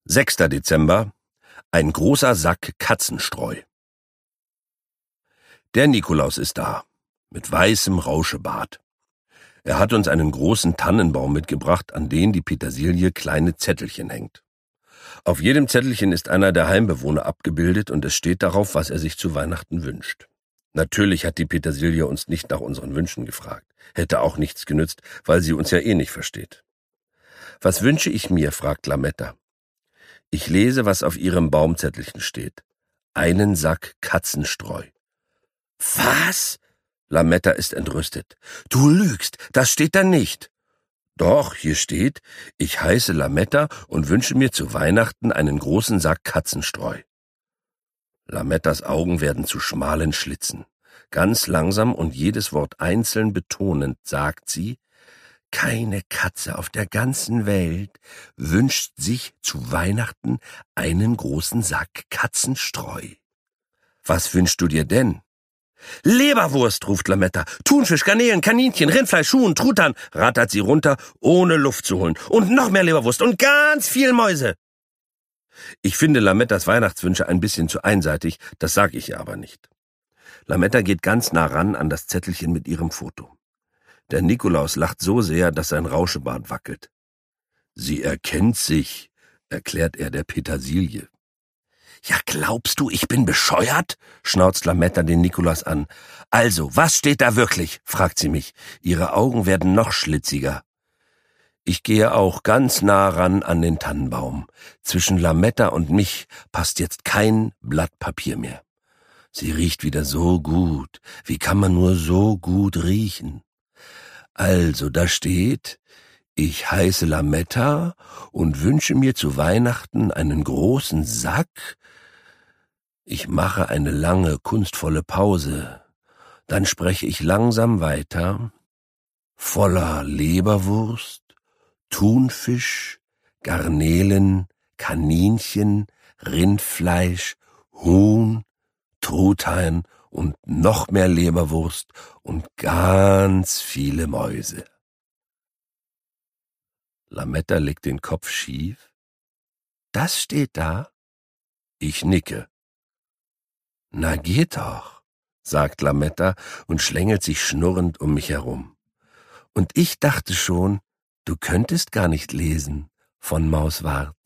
6. Dezember. Ein großer Sack Katzenstreu. Der Nikolaus ist da, mit weißem Rauschebart. Er hat uns einen großen Tannenbaum mitgebracht, an den die Petersilie kleine Zettelchen hängt. Auf jedem Zettelchen ist einer der Heimbewohner abgebildet und es steht darauf, was er sich zu Weihnachten wünscht. Natürlich hat die Petersilie uns nicht nach unseren Wünschen gefragt. Hätte auch nichts genützt, weil sie uns ja eh nicht versteht. »Was wünsche ich mir?« fragt Lametta. Ich lese, was auf ihrem Baumzettelchen steht. Einen Sack Katzenstreu. »Was?« Lametta ist entrüstet. »Du lügst, das steht da nicht.« »Doch, hier steht, ich heiße Lametta und wünsche mir zu Weihnachten einen großen Sack Katzenstreu.« Lamettas Augen werden zu schmalen Schlitzen. Ganz langsam und jedes Wort einzeln betonend sagt sie, keine Katze auf der ganzen Welt wünscht sich zu Weihnachten einen großen Sack Katzenstreu. »Was wünschst du dir denn?« »Leberwurst«, ruft Lametta. »Thunfisch, Garnelen, Kaninchen, Rindfleisch, Huhn, Truthahn«, rattert sie runter, ohne Luft zu holen. »Und noch mehr Leberwurst und ganz viel Mäuse.« Ich finde Lamettas Weihnachtswünsche ein bisschen zu einseitig, das sage ich ihr aber nicht. Lametta geht ganz nah ran an das Zettelchen mit ihrem Foto. Der Nikolaus lacht so sehr, dass sein Rauschebart wackelt. »Sie erkennt sich«, erklärt er der Petersilie. »Ja, glaubst du, ich bin bescheuert?«, schnauzt Lametta den Nikolaus an. »Also, was steht da wirklich?«, fragt sie mich. Ihre Augen werden noch schlitziger. Ich gehe auch ganz nah ran an den Tannenbaum. Zwischen Lametta und mich passt jetzt kein Blatt Papier mehr. Sie riecht wieder so gut. Wie kann man nur so gut riechen? Also, da steht, ich heiße Lametta und wünsche mir zu Weihnachten einen großen Sack. Ich mache eine lange, kunstvolle Pause. Dann spreche ich langsam weiter. Voller Leberwurst, Thunfisch, Garnelen, Kaninchen, Rindfleisch, Huhn, Truthahn und noch mehr Leberwurst und ganz viele Mäuse. Lametta legt den Kopf schief. Das steht da? Ich nicke. Na geht doch, sagt Lametta und schlängelt sich schnurrend um mich herum. Und ich dachte schon, du könntest gar nicht lesen von Mauswart.